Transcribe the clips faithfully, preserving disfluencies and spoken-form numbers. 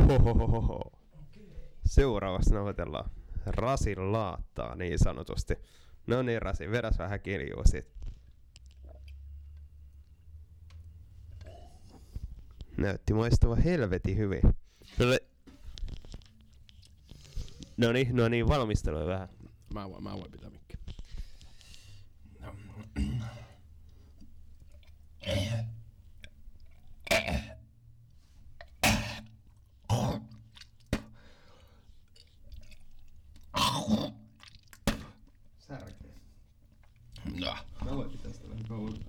Ohohohoho. Seuraavaksi nauhoitellaan Rasin laattaa niin sanotusti. No niin Rasi, vedäs vähän kiljuu sit. Näytti maistuva helvetin hyvin. No niin, no niin, valmistelua vähän. Mä voin, mä voin pitää mikkiä. Särkeä. No. Mä voin pitää sitä vähän kauan.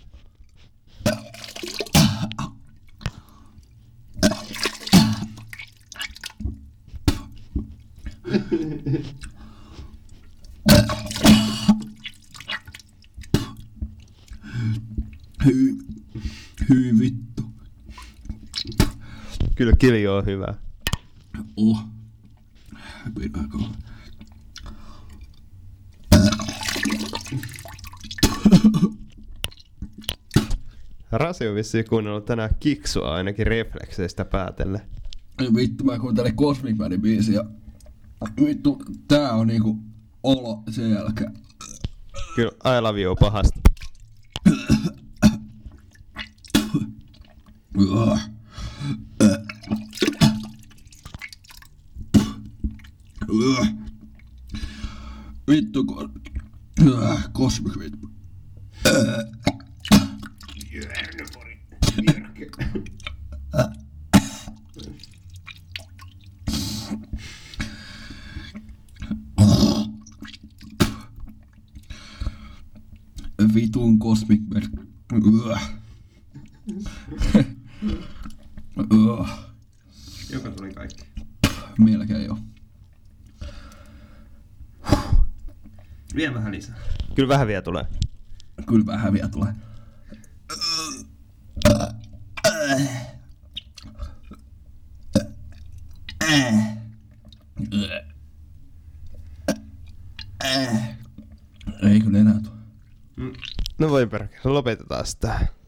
Hyi, hyi vittu. Kyllä kiljo on hyvä. Oh. Pidääkö? Rasi on vissiin kuunnellut tänään Kiksua ainakin reflekseistä päätellen. Vittu, mä kuuntelin Cosmic Manin biisiä ja vittu, tää on niinku olo sen jälkeen. Kyllä, I love you pahasti. Vittu, Cosmic vittu. Jörnöpori. Vitun Cosmic Man. Joka tuli kaikki. Melkein jo. Vielä vähän lisää. Kyllä vähän vielä tulee. Kyllä vähän vielä tulee. Ei kyllä enää tule. No voi perkele, lopetetaan sitä.